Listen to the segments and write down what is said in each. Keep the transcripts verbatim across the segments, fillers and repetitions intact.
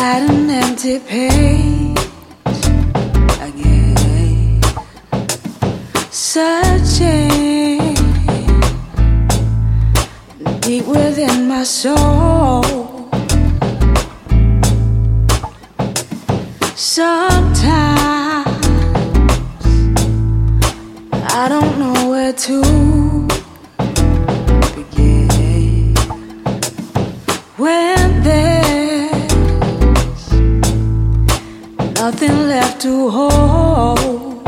at an empty page again, searching deep within my soul. Sometimes I don't know where to begin when there's nothing left to hold.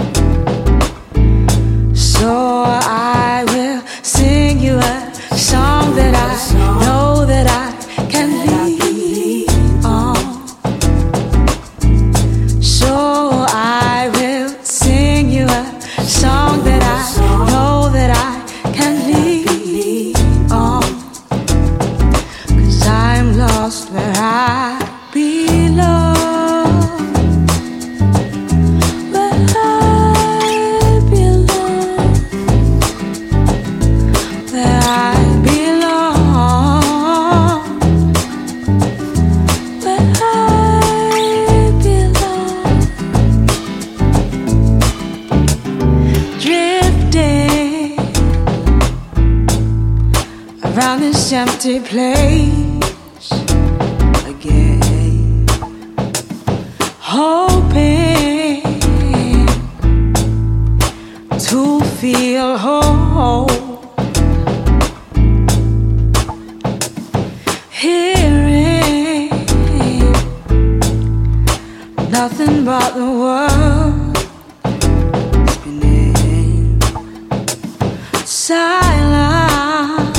So I will sing you a song that I know that I can lean on. So I will sing you a song that I know that I can lean on. 'Cause I'm lost where I belong. Around this empty place again, hoping to feel whole, hearing nothing but the world spinning. Silence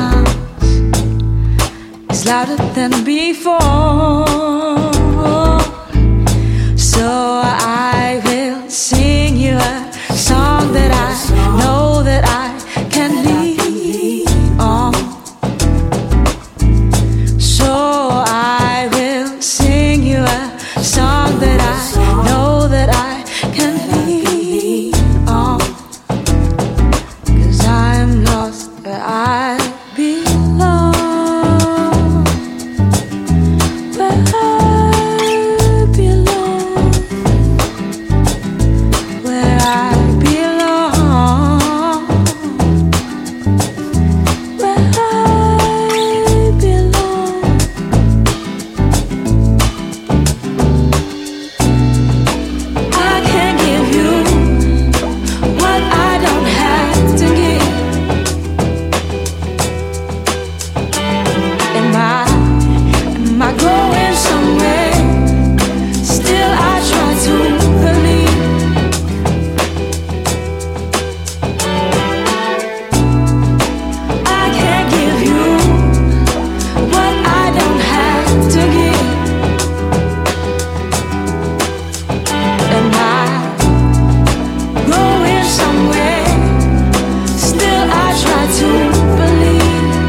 louder than before. So I will sing you a song that I know that I can lean on. So I will sing you a song that I know that I can lean on. 'Cause I'm lost where I belong.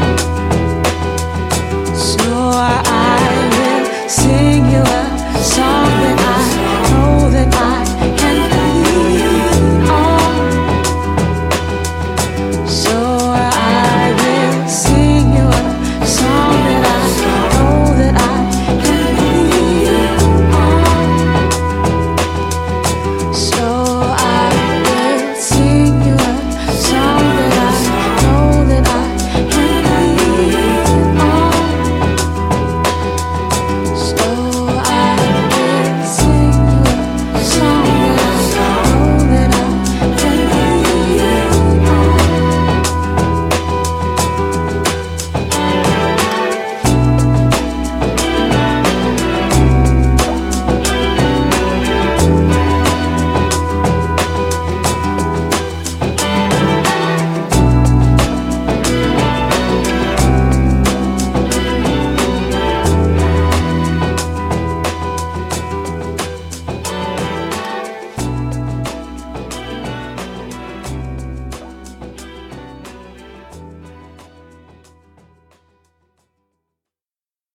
Sing you a song.